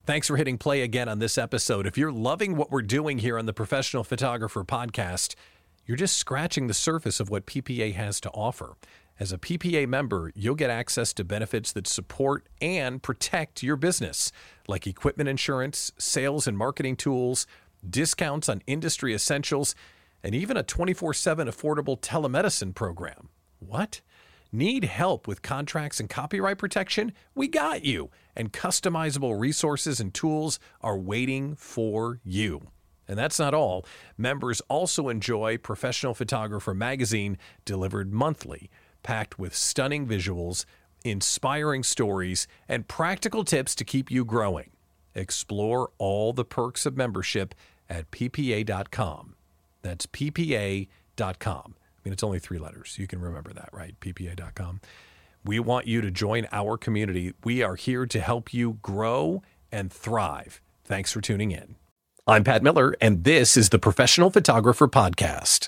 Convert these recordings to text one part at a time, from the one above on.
Thanks for hitting play again on this episode. If you're loving what we're doing here on the Professional Photographer Podcast, you're just scratching the surface of what PPA has to offer. As a PPA member, you'll get access to benefits that support and protect your business, like equipment insurance, sales and marketing tools, discounts on industry essentials, and even a 24/7 affordable telemedicine program. What? Need help with contracts and copyright protection? We got you. And customizable resources and tools are waiting for you. And that's not all. Members also enjoy Professional Photographer Magazine, delivered monthly, packed with stunning visuals, inspiring stories, and practical tips to keep you growing. Explore all the perks of membership at ppa.com. That's ppa.com. I mean, it's only 3 letters. You can remember that, right? ppa.com. We want you to join our community. We are here to help you grow and thrive. Thanks for tuning in. I'm Pat Miller, and this is the Professional Photographer Podcast.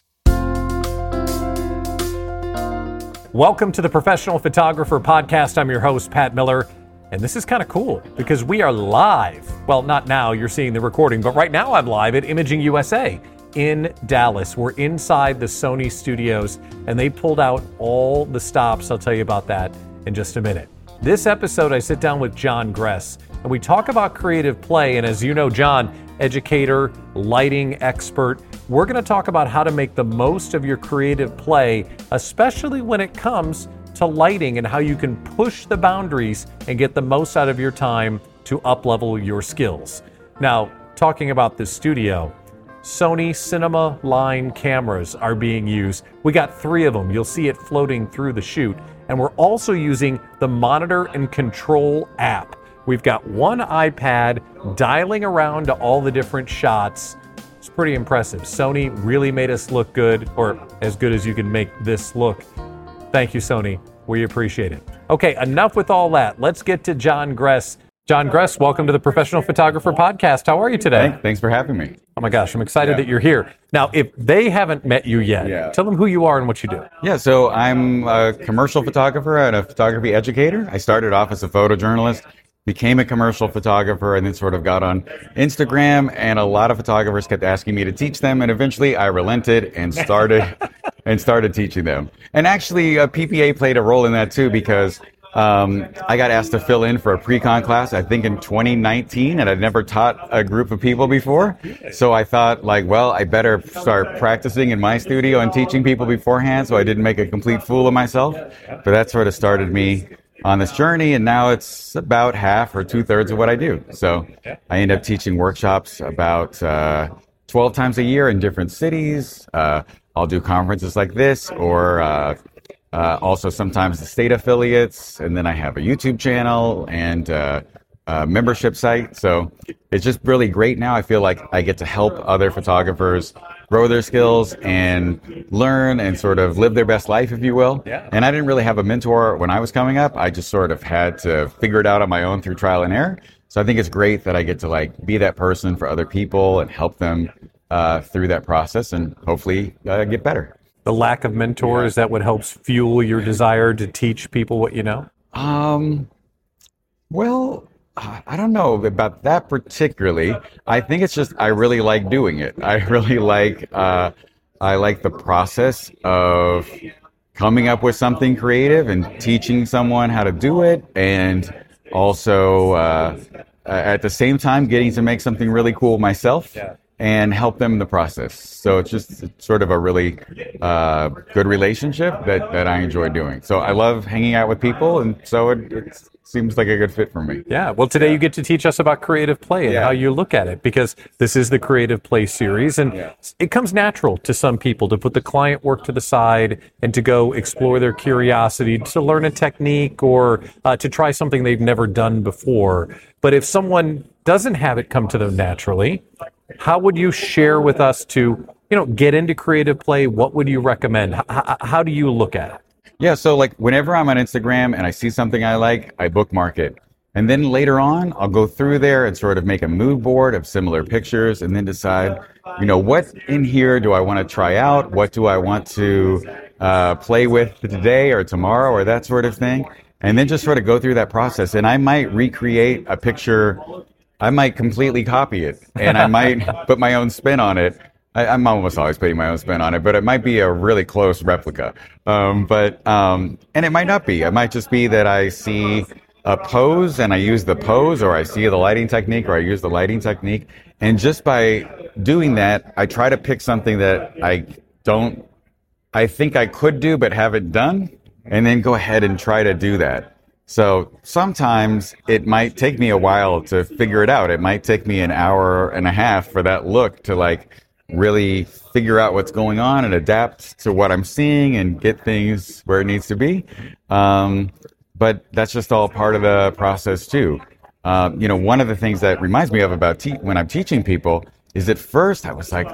Welcome to the Professional Photographer Podcast. I'm your host, Pat Miller, and this is kind of cool because we are live. Well, not now, you're seeing the recording, but right now I'm live at Imaging USA in Dallas. We're inside the Sony studios, and they pulled out all the stops. I'll tell you about that in just a minute. This episode, I sit down with John Gress, and we talk about creative play. And as you know, John, educator, lighting expert, we're going to talk about how to make the most of your creative play, especially when it comes to lighting and how you can push the boundaries and get the most out of your time to up-level your skills. Now, talking about this studio, Sony Cinema Line cameras are being used. We got 3 of them. You'll see it floating through the shoot. And we're also using the Monitor and Control app. We've got one iPad dialing around to all the different shots. It's pretty impressive. Sony really made us look good, or as good as you can make this look. Thank you, Sony. We appreciate it. Okay, enough with all that. Let's get to John Gress. John Gress, welcome to the Professional Photographer Podcast. How are you today? Thanks for having me. Oh my gosh, I'm excited that you're here. Now, if they haven't met you yet, tell them who you are and what you do. Yeah, so I'm a commercial photographer and a photography educator. I started off as a photojournalist, became a commercial photographer, and then sort of got on Instagram, and a lot of photographers kept asking me to teach them, and eventually I relented and started teaching them. And actually, PPA played a role in that too, because I got asked to fill in for a pre-con class, I think in 2019, and I'd never taught a group of people before. So I thought, I better start practicing in my studio and teaching people beforehand so I didn't make a complete fool of myself. But that sort of started me on this journey, and now it's about half or 2/3 of what I do. So I end up teaching workshops about 12 times a year in different cities. I'll do conferences like this, or also sometimes the state affiliates, and then I have a YouTube channel and a membership site. So it's just really great now. I feel like I get to help other photographers grow their skills and learn and sort of live their best life, if you will. Yeah. And I didn't really have a mentor when I was coming up. I just sort of had to figure it out on my own through trial and error. So I think it's great that I get to be that person for other people and help them through that process and hopefully get better. The lack of mentors, is that what helps fuel your desire to teach people what you know? Well, I don't know about that particularly. I think it's just I really like doing it. I really like I like the process of coming up with something creative and teaching someone how to do it, and also at the same time getting to make something really cool myself. Yeah. And help them in the process. So it's just sort of a really good relationship that I enjoy doing. So I love hanging out with people, and so it seems like a good fit for me. Yeah, well, today you get to teach us about creative play and how you look at it, because this is the Creative Play series, and it comes natural to some people to put the client work to the side and to go explore their curiosity, to learn a technique, or to try something they've never done before. But if someone doesn't have it come to them naturally, how would you share with us to, get into creative play? What would you recommend? How do you look at it? Yeah, so whenever I'm on Instagram and I see something I like, I bookmark it. And then later on, I'll go through there and sort of make a mood board of similar pictures and then decide, what in here do I want to try out? What do I want to play with today or tomorrow or that sort of thing? And then just sort of go through that process. And I might recreate a picture I might completely copy it, and I might put my own spin on it. I'm almost always putting my own spin on it, but it might be a really close replica. And it might not be. It might just be that I see a pose and I use the pose, or I see the lighting technique, or I use the lighting technique. And just by doing that, I try to pick something that I think I could do but haven't done, and then go ahead and try to do that. So sometimes it might take me a while to figure it out. It might take me an hour and a half for that look to really figure out what's going on and adapt to what I'm seeing and get things where it needs to be. But that's just all part of the process too. One of the things that reminds me of about when I'm teaching people is at first I was like,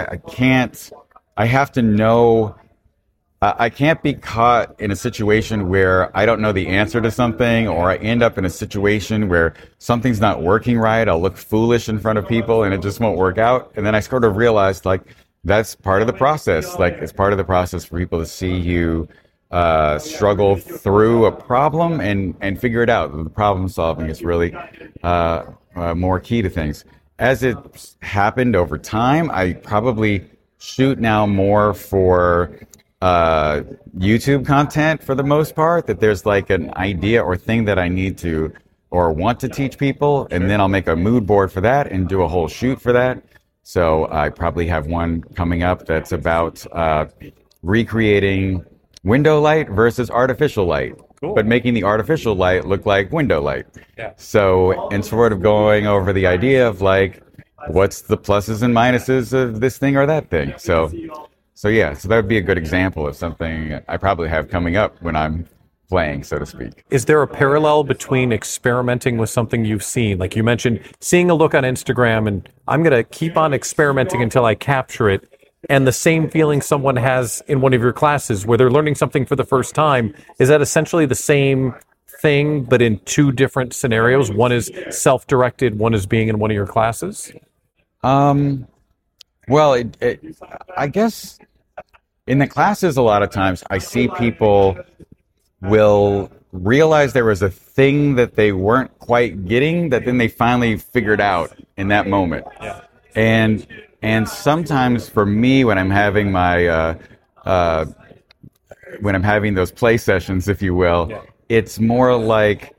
I have to know. I can't be caught in a situation where I don't know the answer to something, or I end up in a situation where something's not working right. I'll look foolish in front of people and it just won't work out. And then I sort of realized that's part of the process. It's part of the process for people to see you struggle through a problem and figure it out. The problem solving is really more key to things. As it's happened over time, I probably shoot now more for YouTube content for the most part, that there's an idea or thing that I need to or want to teach people, and then I'll make a mood board for that and do a whole shoot for that. So I probably have one coming up that's about recreating window light versus artificial light. Cool. But making the artificial light look like window light. Yeah. So, and sort of going over the idea of what's the pluses and minuses of this thing or that thing. So that would be a good example of something I probably have coming up when I'm playing, so to speak. Is there a parallel between experimenting with something you've seen? Like you mentioned, seeing a look on Instagram, and I'm going to keep on experimenting until I capture it, and the same feeling someone has in one of your classes where they're learning something for the first time. Is that essentially the same thing, but in two different scenarios? One is self-directed, one is being in one of your classes? Well, I guess in the classes, a lot of times I see people will realize there was a thing that they weren't quite getting that then they finally figured out in that moment. Yeah. And sometimes for me, when I'm having when I'm having those play sessions, if you will, it's more like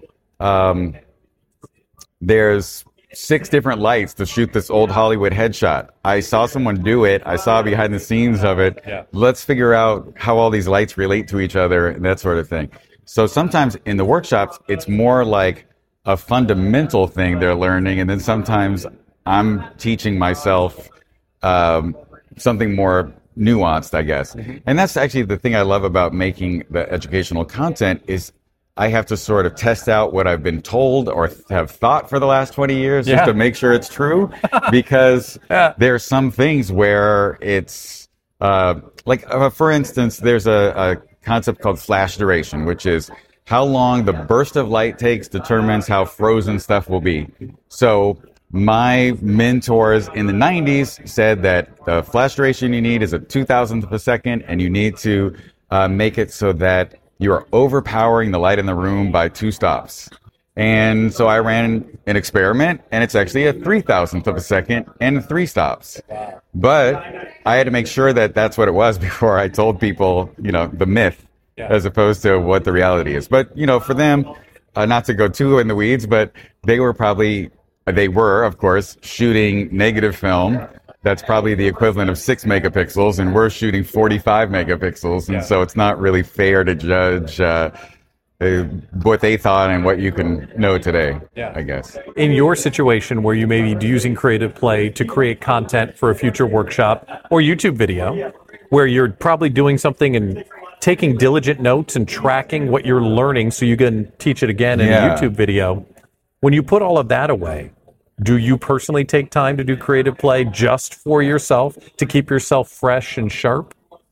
there's 6 different lights to shoot this old Hollywood headshot. I saw someone do it. I saw behind the scenes of it. Yeah. Let's figure out how all these lights relate to each other and that sort of thing. So sometimes in the workshops, it's more like a fundamental thing they're learning. And then sometimes I'm teaching myself something more nuanced, I guess. Mm-hmm. And that's actually the thing I love about making the educational content is I have to sort of test out what I've been told or have thought for the last 20 years just to make sure it's true, because there are some things where it's for instance, there's a concept called flash duration, which is how long the burst of light takes determines how frozen stuff will be. So my mentors in the 90s said that the flash duration you need is a 2,000th of a second, and you need to make it so that you are overpowering the light in the room by 2 stops. And so I ran an experiment, and it's actually a 3,000th of a second and 3 stops. But I had to make sure that that's what it was before I told people, the myth, as opposed to what the reality is. But, for them, not to go too in the weeds, but they were, of course, shooting negative film. That's probably the equivalent of 6 megapixels, and we're shooting 45 megapixels. And so it's not really fair to judge what they thought and what you can know today, I guess. In your situation where you may be using Creative Play to create content for a future workshop or YouTube video, where you're probably doing something and taking diligent notes and tracking what you're learning so you can teach it again in a YouTube video, when you put all of that away, do you personally take time to do Creative Play just for yourself to keep yourself fresh and sharp?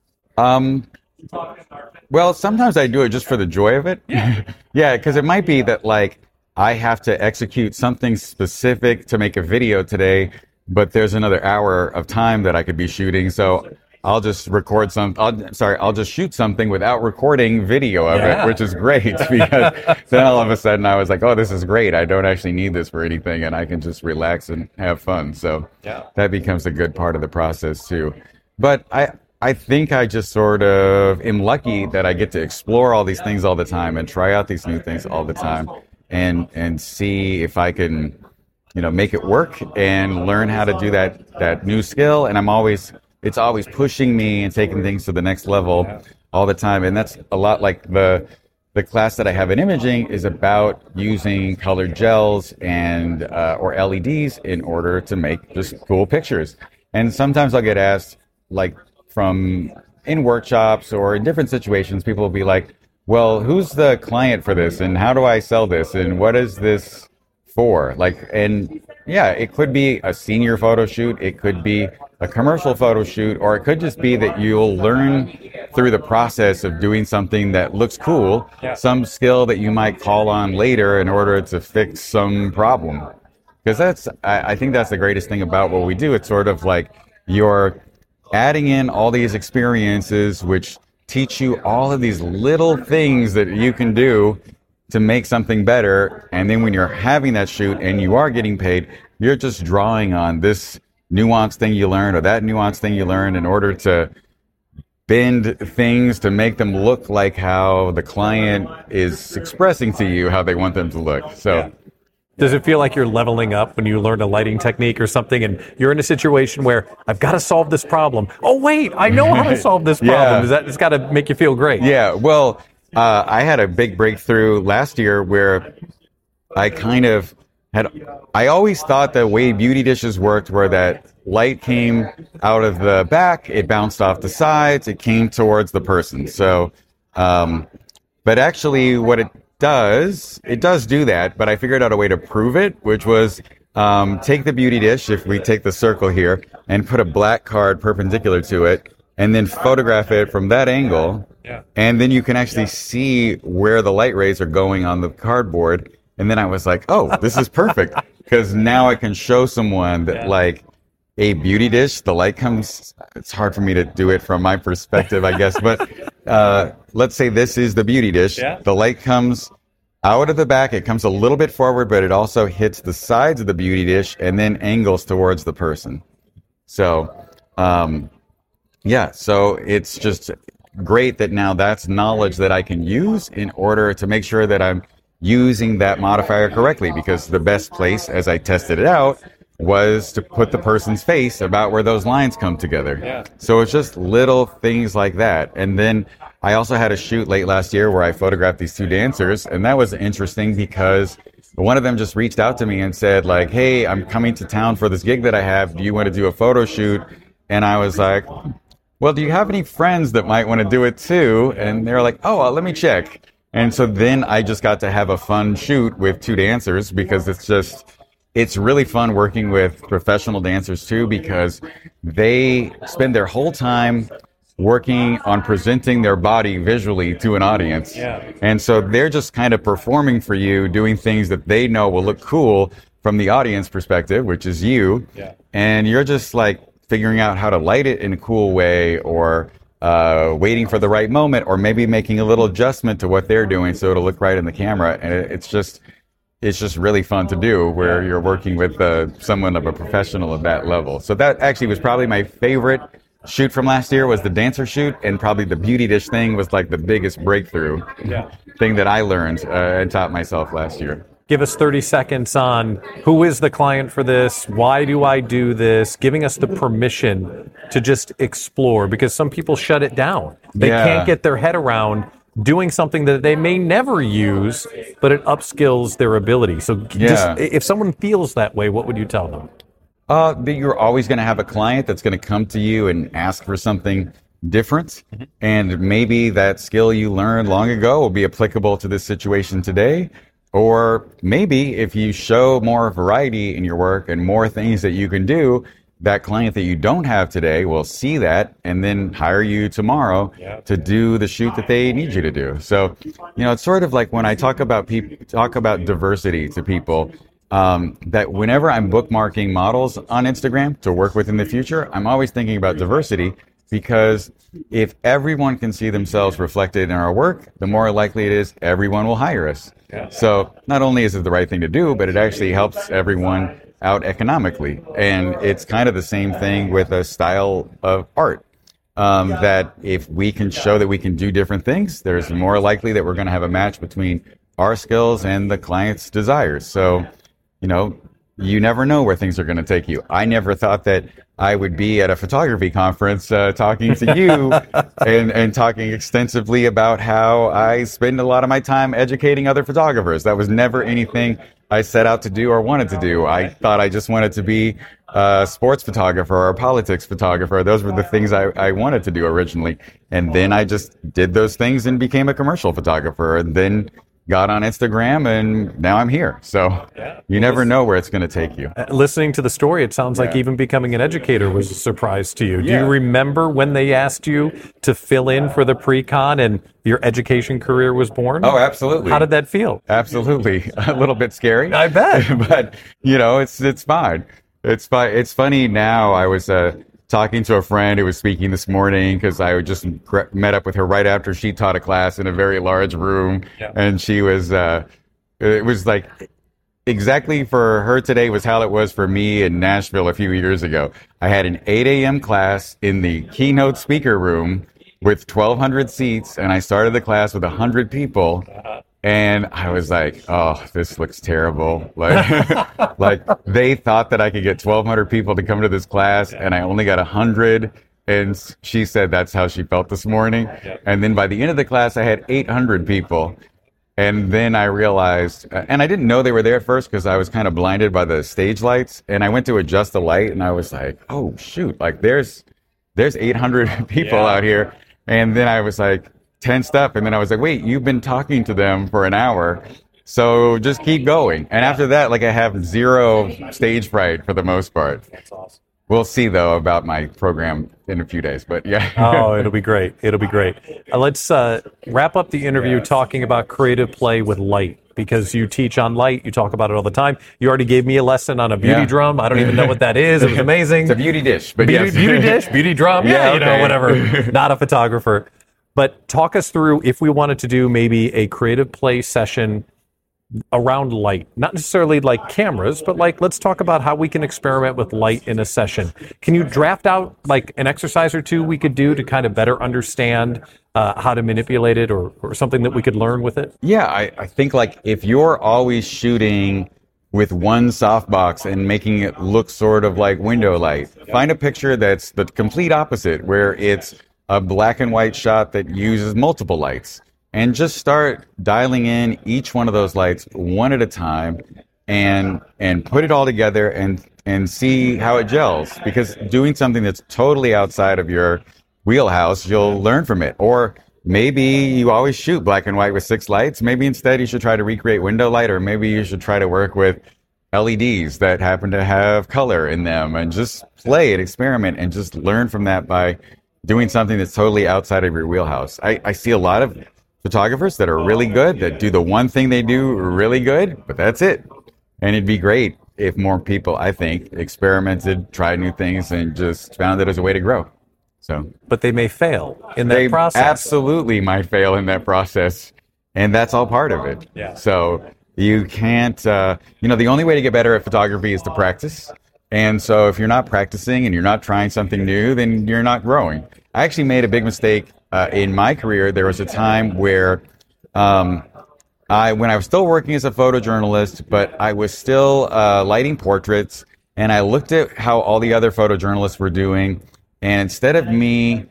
Well, sometimes I do it just for the joy of it. Yeah, because it might be that I have to execute something specific to make a video today, but there's another hour of time that I could be shooting. So I'll just I'll just shoot something without recording video of it, which is great because then all of a sudden I was like, oh, this is great. I don't actually need this for anything and I can just relax and have fun. So that becomes a good part of the process too. But I think I just sort of am lucky that I get to explore all these things all the time and try out these new things all the time and see if I can, make it work and learn how to do that new skill. And it's always pushing me and taking things to the next level all the time. And that's a lot like the class that I have in imaging is about using colored gels and or LEDs in order to make just cool pictures. And sometimes I'll get asked, like from in workshops or in different situations, people will be like, well, who's the client for this? And how do I sell this? And what is this for? It could be a senior photo shoot. It could be a commercial photo shoot, or it could just be that you'll learn through the process of doing something that looks cool, some skill that you might call on later in order to fix some problem. Because I think that's the greatest thing about what we do. It's sort of like you're adding in all these experiences which teach you all of these little things that you can do to make something better. And then when you're having that shoot and you are getting paid, you're just drawing on this nuanced thing you learned or that nuanced thing you learned in order to bend things to make them look like how the client is expressing to you how they want them to look. So does it feel like you're leveling up when you learn a lighting technique or something and you're in a situation where I've got to solve this problem? Oh, wait, I know how to solve this problem. It's got to make you feel great. Yeah, well, I had a big breakthrough last year where I always thought the way beauty dishes worked were that light came out of the back, it bounced off the sides, it came towards the person. So, but actually what it does do that, but I figured out a way to prove it, which was take the beauty dish, if we take the circle here, and put a black card perpendicular to it, and then photograph it from that angle, and then you can actually see where the light rays are going on the cardboard. And then I was like, oh, this is perfect, because now I can show someone that like a beauty dish, the light comes, it's hard for me to do it from my perspective, I guess, but let's say this is the beauty dish. The light comes out of the back, it comes a little bit forward, but it also hits the sides of the beauty dish and then angles towards the person. So, so it's just great that now that's knowledge that I can use in order to make sure that I'm using that modifier correctly, because the best place, as I tested it out, was to put the person's face about where those lines come together. So it's just little things like that. And then I also had a shoot late last year where I photographed these two dancers, and that was interesting because one of them just reached out to me and said like, hey, I'm coming to town for this gig that I have. Do you want to do a photo shoot? And I was like, well, do you have any friends that might want to do it too? And they're like, oh, let me check. And so then I just got to have a fun shoot with two dancers, because it's really fun working with professional dancers too, because they spend their whole time working on presenting their body visually to an audience. And so they're just kind of performing for you, doing things that they know will look cool from the audience perspective, which is you. And you're just like figuring out how to light it in a cool way, or waiting for the right moment, or maybe making a little adjustment to what they're doing so it'll look right in the camera. And it's just really fun to do, where you're working with someone of a professional at that level. So that actually was probably my favorite shoot from last year, was the dancer shoot, and probably the beauty dish thing was like the biggest breakthrough thing that I learned and taught myself last year. Give us 30 seconds on who is the client for this, why do I do this, giving us the permission to just explore, because some people shut it down. They can't get their head around doing something that they may never use, but it upskills their ability. So just, if someone feels that way, what would you tell them? That you're always going to have a client that's going to come to you and ask for something different. And maybe that skill you learned long ago will be applicable to this situation today. Or maybe if you show more variety in your work and more things that you can do, that client that you don't have today will see that and then hire you tomorrow to do the shoot that they need you to do. So, it's sort of like when I talk about diversity to people, that whenever I'm bookmarking models on Instagram to work with in the future, I'm always thinking about diversity, because if everyone can see themselves reflected in our work, the more likely it is everyone will hire us. Yeah. So not only is it the right thing to do, but it actually helps everyone out economically. And it's kind of the same thing with a style of art. That if we can show that we can do different things, there's more likely that we're going to have a match between our skills and the client's desires. So, you never know where things are going to take you. I never thought that I would be at a photography conference talking to you and talking extensively about how I spend a lot of my time educating other photographers. That was never anything I set out to do or wanted to do. I thought I just wanted to be a sports photographer or a politics photographer. Those were the things I wanted to do originally. And then I just did those things and became a commercial photographer, and then got on Instagram, and now I'm here. So you never know where it's going to take you. Listening to the story, it sounds like even becoming an educator was a surprise to you. Do you remember when they asked you to fill in for the pre-con and your education career was born? Oh, absolutely. How did that feel? Absolutely. A little bit scary. I bet. But, it's fine. It's fine. It's funny now. I was talking to a friend who was speaking this morning because I just met up with her right after she taught a class in a very large room. Yeah. And she was, it was like exactly for her today was how it was for me in Nashville a few years ago. I had an 8 a.m. class in the keynote speaker room with 1,200 seats, and I started the class with 100 people. And I was like, oh, this looks terrible. Like they thought that I could get 1,200 people to come to this class, and I only got 100. And she said that's how she felt this morning. And then by the end of the class, I had 800 people. And then I realized, and I didn't know they were there at first because I was kind of blinded by the stage lights. And I went to adjust the light, and I was like, oh, shoot, like there's 800 people out here. And then I was like, tensed up, and then I was like, wait, you've been talking to them for an hour, so just keep going. And after that, I have zero stage fright for the most part. That's awesome. We'll see, though, about my program in a few days, but yeah. Oh, it'll be great. It'll be great. Let's wrap up the interview talking about creative play with light, because you teach on light. You talk about it all the time. You already gave me a lesson on a beauty drum. I don't even know what that is. It was amazing. It's a beauty dish. But beauty dish, beauty drum. Yeah, whatever. Not a photographer. But talk us through if we wanted to do maybe a creative play session around light, not necessarily like cameras, but let's talk about how we can experiment with light in a session. Can you draft out an exercise or two we could do to kind of better understand how to manipulate it or something that we could learn with it? Yeah, I think if you're always shooting with one softbox and making it look sort of like window light, find a picture that's the complete opposite, where it's a black and white shot that uses multiple lights, and just start dialing in each one of those lights one at a time and put it all together and see how it gels. Because doing something that's totally outside of your wheelhouse, you'll learn from it. Or maybe you always shoot black and white with 6 lights. Maybe instead you should try to recreate window light, or maybe you should try to work with LEDs that happen to have color in them, and just play and experiment and just learn from that by doing something that's totally outside of your wheelhouse. I see a lot of photographers that are really good, that do the one thing they do really good, but that's it. And it'd be great if more people, I think, experimented, tried new things, and just found it as a way to grow. But they may fail in that process. They absolutely might fail in that process, and that's all part of it. Yeah. So you can't, the only way to get better at photography is to practice. And so if you're not practicing and you're not trying something new, then you're not growing. I actually made a big mistake in my career. There was a time where when I was still working as a photojournalist, but I was still lighting portraits, and I looked at how all the other photojournalists were doing, and instead of me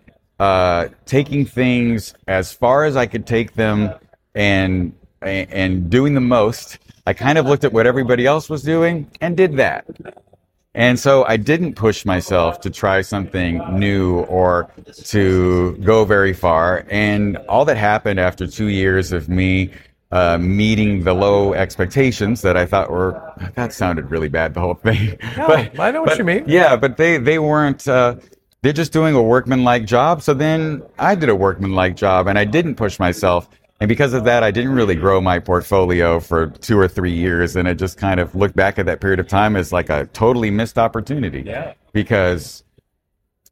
taking things as far as I could take them and doing the most, I kind of looked at what everybody else was doing and did that. And so I didn't push myself to try something new or to go very far. And all that happened after 2 years of me meeting the low expectations that I thought that sounded really bad, the whole thing. No, I know what you mean. Yeah, but they weren't, they're just doing a workmanlike job. So then I did a workmanlike job, and I didn't push myself. And because of that, I didn't really grow my portfolio for 2 or 3 years. And I just kind of looked back at that period of time as like a totally missed opportunity. Yeah. Because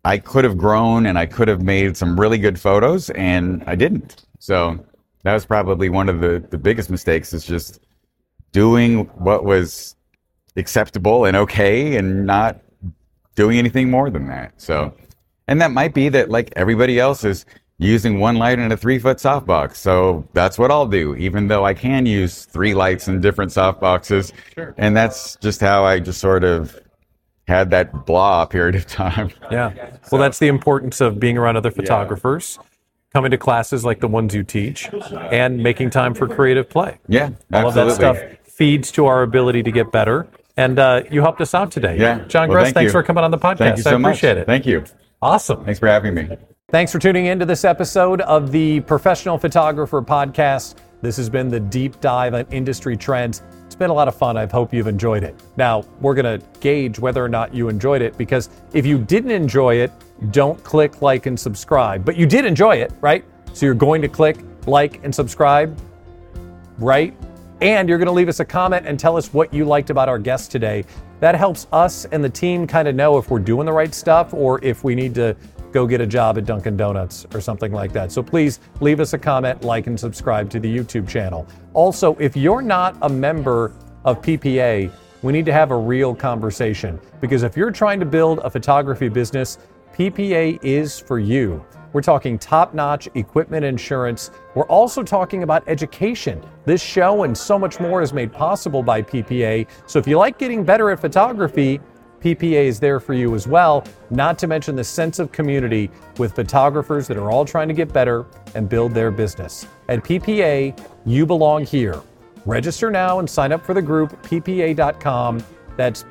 I could have grown and I could have made some really good photos, and I didn't. So that was probably one of the biggest mistakes, is just doing what was acceptable and okay and not doing anything more than that. So, and that might be that, like, everybody else is using one light in a 3-foot softbox. So that's what I'll do, even though I can use 3 lights in different softboxes. Sure. And that's just how I just sort of had that blah period of time. Yeah. Well, that's the importance of being around other photographers, coming to classes like the ones you teach, and making time for creative play. Yeah, all of that stuff feeds to our ability to get better. And you helped us out today. Yeah. John Gress, thanks for coming on the podcast. Thank you so much. I appreciate it. Thank you. Awesome. Thanks for having me. Thanks for tuning in to this episode of the Professional Photographer Podcast. This has been the deep dive on industry trends. It's been a lot of fun. I hope you've enjoyed it. Now, we're going to gauge whether or not you enjoyed it, because if you didn't enjoy it, don't click like and subscribe. But you did enjoy it, right? So you're going to click like and subscribe, right? And you're going to leave us a comment and tell us what you liked about our guest today. That helps us and the team kind of know if we're doing the right stuff or if we need to go get a job at Dunkin' Donuts or something like that. So please leave us a comment, like, and subscribe to the YouTube channel. Also, if you're not a member of PPA, we need to have a real conversation, because if you're trying to build a photography business, PPA is for you. We're talking top-notch equipment insurance. We're also talking about education. This show and so much more is made possible by PPA. So if you like getting better at photography, PPA is there for you as well, not to mention the sense of community with photographers that are all trying to get better and build their business. At PPA, you belong here. Register now and sign up for the group, ppa.com. That's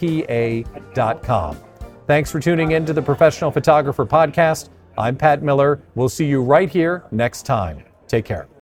ppa.com. Thanks for tuning in to the Professional Photographer Podcast. I'm Pat Miller. We'll see you right here next time. Take care.